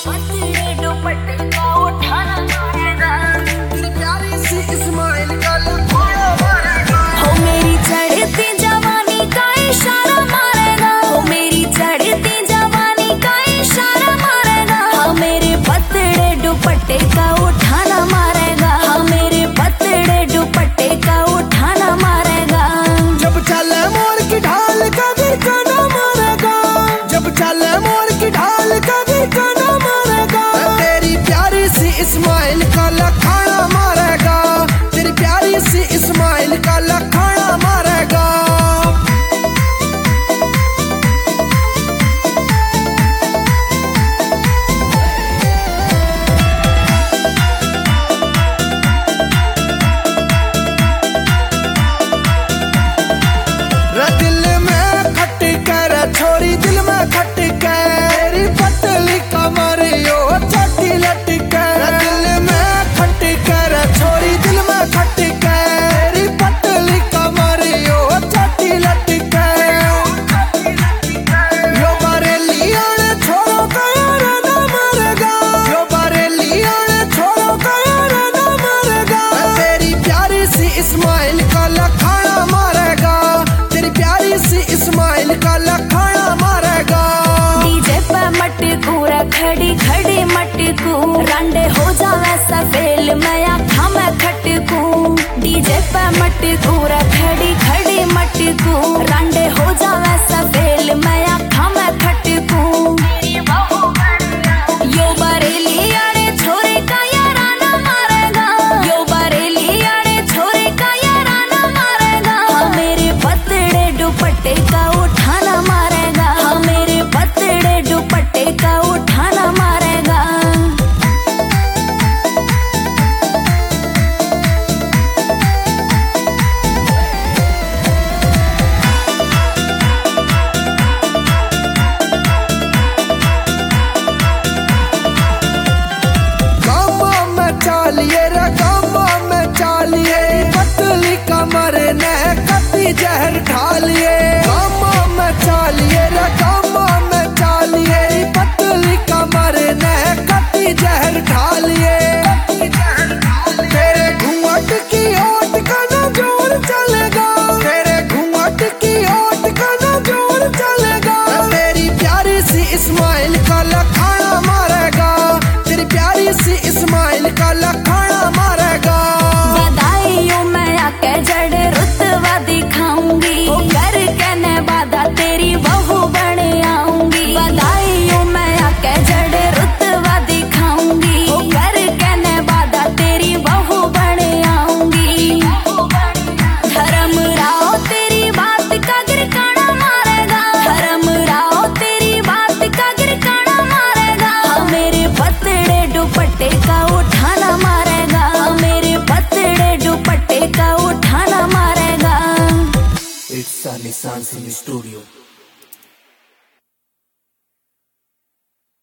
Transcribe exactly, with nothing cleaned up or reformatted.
पतले दुपट्टे का उठाना मारेगा, तेरी प्यारी सी इस्माइल का लखोड़ा मारेगा। हो मेरी चढ़ती जवानी का इशारा मारेगा, हो मेरी चढ़ती जवानी का इशारा मारेगा। हाँ मेरे पतले दुपट्टे का उठाना मारेगा, हाँ मेरे पतले दुपट्टे का उठाना मारेगा। जब चले मोर की ढाल कभी काना मारेगा, जब चले मोर की ढाल कभी काना मारेगा। तेरी प्यारी सी इस्माइल का लखाना मारेगा, तेरी प्यारी सी इस्माइल का लखाना मारेगा। दिल में खटकर छोरी दिल में खटकर, तेरी पतली कमर यो चटी लटकर। दिल में खटकर छोरी दिल में खटकर, तेरी पतली कमर यो चटी लटकर। यो बरेलिया ने छोरो का यार ना मरेगा, यो बरेलिया ने छोरो का यार ना मरेगा। तेरी प्यारी सी इस्माइल का लखाना मारेगा, तेरी प्यारी सी इस्माइल का लखाना मारेगा। डीजे पे मटकू रे खड़ी खड़ी मटकू, रांडे हो जावे सफेल मैं आँखा में खटकू। डीजे पे मटकू रे खड़ी खड़ी मटकू, रांडे हो जावे सफेल मैं आँखा में खटकू। यो बरेलिया ने छोरे का याराना मारेगा, यो बरेलिया ने छोरे का याराना मारेगा। हाँ मेरे पतले दुपट्टे का उठाना मारेगा, हाँ मेरे पतले दुपट्टे का उठाना मारेगा। गामा में चालिए रे गामा में चालिए, पतली कमर ने कभी जहर ढालिए। गामा में चालिए रे गामा में चालिए, पतली कमर ने कभी जहर ढालिए। तेरे घूंघट की ओट का ना जोर चलेगा, तेरे घूंघट की ओट का ना जोर चलेगा। तेरी प्यारी सी इस्माइल का लखाना मारेगा, तेरी प्यारी सी इस्माइल का लखाना मारेगा। बधाइयों मैं आके जड़ रुतबा दिखाऊंगी, ओ कर कहने बाधा तेरी बहू बन आऊंगी। बधाइयों मैं आके जड़ रुतबा दिखाऊंगी, ओ कर कहने बाधा तेरी बहू बन आऊंगी। धर्म राव तेरी बात का गिरकाना मारेगा, धर्म राव तेरी बात का गिरकाना मारेगा। हाँ मेरे पतले दुपट्टे का उठाना मारेगा, हाँ मेरे पतले दुपट्टे का उठाना मारेगा। It's Sunny Sun Studio.